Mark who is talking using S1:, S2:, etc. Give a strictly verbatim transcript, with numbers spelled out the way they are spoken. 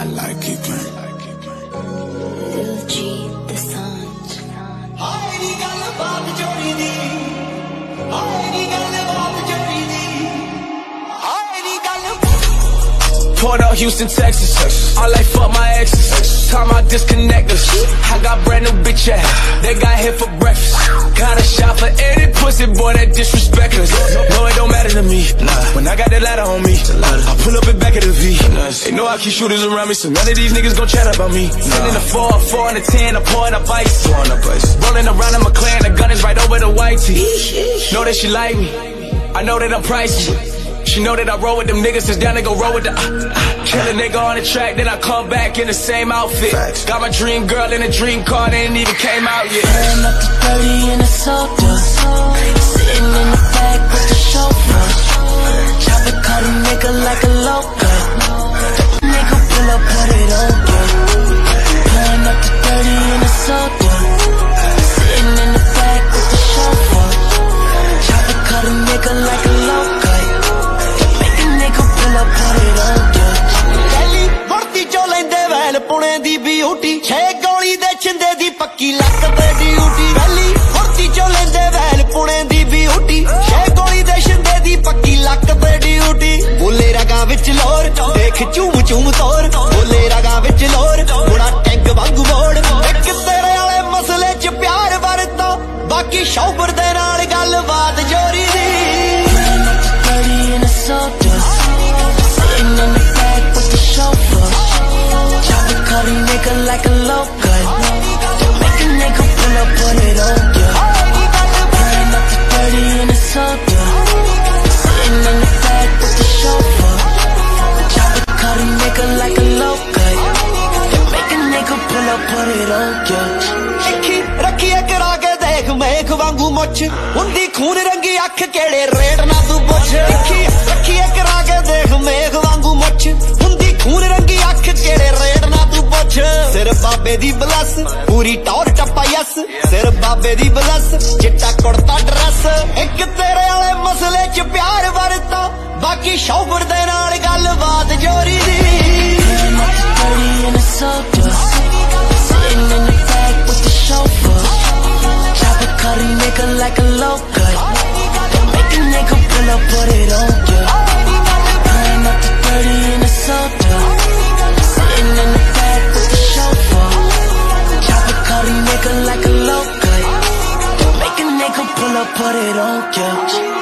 S1: I like it, man.
S2: Lil G, the sun.
S3: Aye नी गल बात जोड़ी दी, aye नी गल बात जोड़ी दी, aye नी गल.
S4: Port of Houston, Texas. I like fuck my exes. Time I disconnect us. I got brand new bitch ass. They got here for breakfast. Got a shot for any pussy boy that disrespect us. No, it don't matter to me. Nah. When I got that ladder on me, I pull up and back of the V. They know I keep shooters around me, so none of these niggas gon' chat about me. Sending a four, four and a ten, I'm pouring up ice. Rolling around in my clan, the gun is right over the white tee. Know that she like me. I know that I'm pricey. She know that I roll with them niggas, since down they gon' roll with the uh, uh, kill a nigga on the track, then I come back in the same outfit. Facts. Got my dream girl in a dream car, they ain't even came out yet.
S2: Pulling up to thirty in a soda, sitting in the back with the chauffeur. Chopper cut a nigga like a loca. Nigga pull up, put it on ya. Pulling up to thirty in a soda, sitting in the back with the chauffeur. Chopper cut a nigga like a loca.
S3: पुणे दी beauty छे गोली दे छिंदे दी पक्की luck ते duty rally फुर्ती चो लेंदे well Pune दी ब्यूटी छे गोली दे छिंदे दी पक्की लक ते ड्यूटी बोले रगा विच लोर देख चूम चूम तोर बोले रगा विच लोर मुड़ा टैंक वांगू मोड़ एक तेरे वाले मसले च प्यार वरता बाकी शौबर दे नाल गल बात जोरी दी Cut a nigga like a loca. Make a nigga pull up, put it on ya. Pulling up to thirty in a soda, sitting in the back with the chauffeur. Chopper cut a nigga like a loca. Make a nigga pull up, put it on ya. Ikhi rakhiye kara ke dekh mekh wangu much. Hundi khoon rangi akh kede rate na tu puch. Ikhi rakhiye kara ke dekh mekh wangu much. Hundi khoon rangi akh kede rate na tu puch. Sir babe di bless puri taur tappa yes. Sir babe di bless chitta kurta dress. Ek tere wale masle ch pyar varta baki shaubar de naal gal baat jori di. thirty in a soda, sitting in the back with the chauffeur. Chopper cut a nigga like a loca. Make a nigga pull up, put it on ya. Pulling up to thirty in a soda, sitting in the back with the chauffeur. Chopper cut a nigga like a loca. Make a nigga pull up, put it on ya.